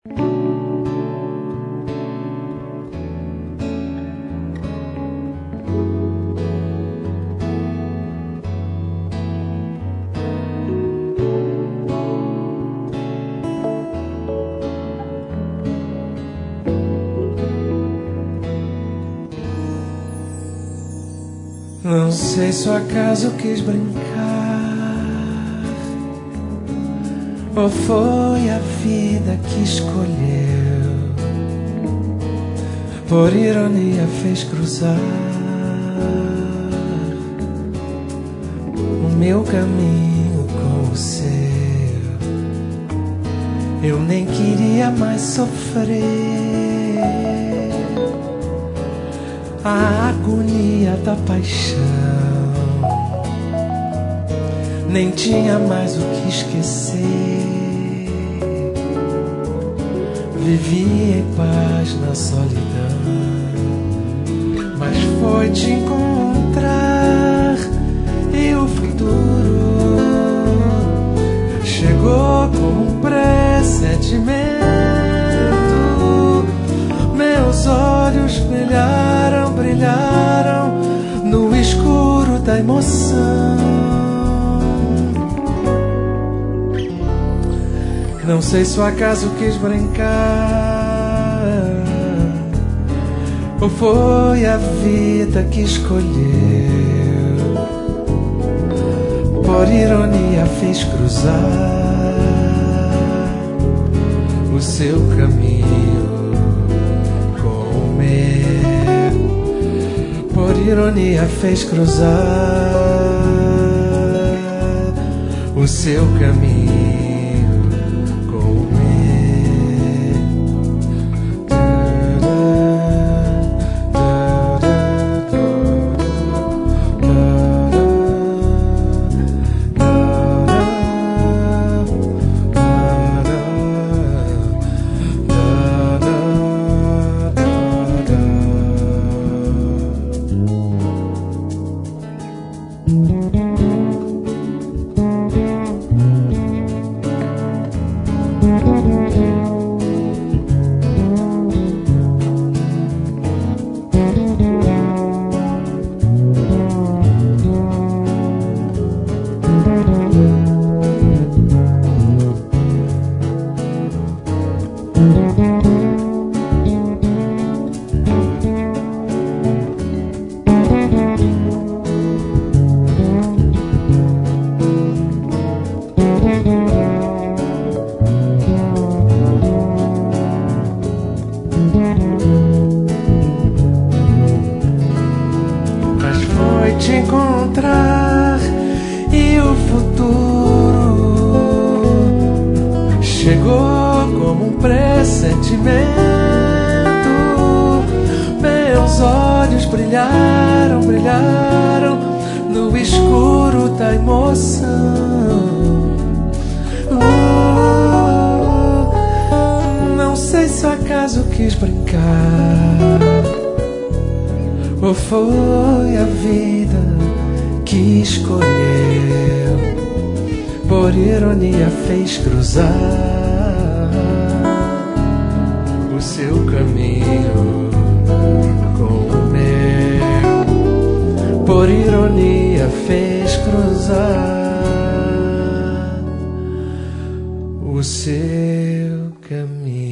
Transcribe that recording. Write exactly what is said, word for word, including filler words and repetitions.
Não sei se o acaso quis brincar ou foi a vida que escolheu. Por ironia fez cruzar o meu caminho com o seu. Eu nem queria mais sofrer a agonia da paixão, nem tinha mais o que esquecer. Vivia em paz na solidão, mas foi te encontrar e o futuro chegou com um pressentimento. Meus olhos brilharam, brilharam no escuro da emoção. Não sei se o acaso quis brincar ou foi a vida que escolheu. Por ironia fez cruzar o seu caminho com o meu. Por ironia fez cruzar o seu caminho. Te encontrar e o futuro chegou como um pressentimento. Meus olhos brilharam, brilharam no escuro da emoção. uh, Não sei se o acaso quis brincar ou foi a vida que escolheu. Por ironia fez cruzar o seu caminho com o meu. Por ironia fez cruzar o seu caminho.